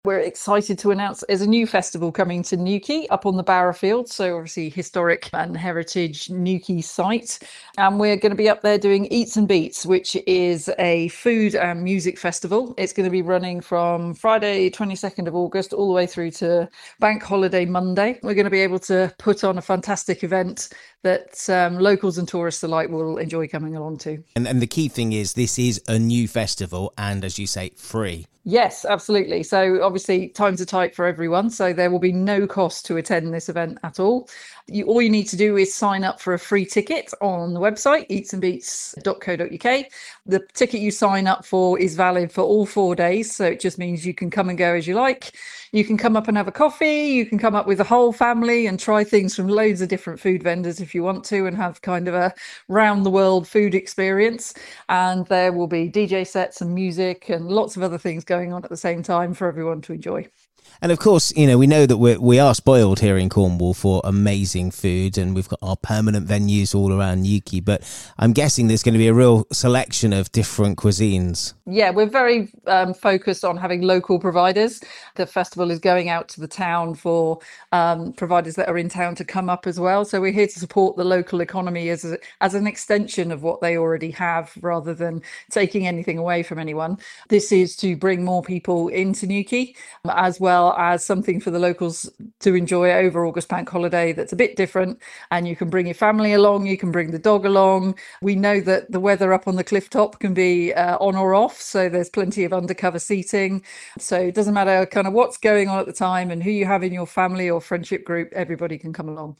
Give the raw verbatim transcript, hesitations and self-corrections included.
We're excited to announce there's a new festival coming to Newquay up on the Barrowfield, so obviously historic and heritage Newquay site. And we're going to be up there doing Eats and Beats, which is a food and music festival. It's going to be running from Friday, twenty-second of August, all the way through to Bank Holiday Monday. We're going to be able to put on a fantastic event that um, locals and tourists alike will enjoy coming along to. And, and the key thing is this is a new festival and, as you say, free. Yes, absolutely. So obviously times are tight for everyone, so there will be no cost to attend this event at all. You, all you need to do is sign up for a free ticket on the website, eats and beats dot co dot uk. The ticket you sign up for is valid for all four days, so it just means you can come and go as you like. You can come up and have a coffee, you can come up with the whole family and try things from loads of different food vendors if you want to, and have kind of a round the world food experience. And there will be D J sets and music and lots of other things going on at the same time for everyone to enjoy. And of course, you know, we know that we're, we are spoiled here in Cornwall for amazing food, and we've got our permanent venues all around Newquay, but I'm guessing there's going to be a real selection of different cuisines. Yeah, we're very um, focused on having local providers. The festival is going out to the town for um, providers that are in town to come up as well. So we're here to support the local economy as a, as an extension of what they already have, rather than taking anything away from anyone. This is to bring more people into Newquay, as well as something for the locals to enjoy over August Bank Holiday that's a bit different. And you can bring your family along, you can bring the dog along. We know that the weather up on the cliff top can be uh, on or off, so there's plenty of undercover seating. So it doesn't matter kind of what's going on at the time and who you have in your family or friendship group, everybody can come along.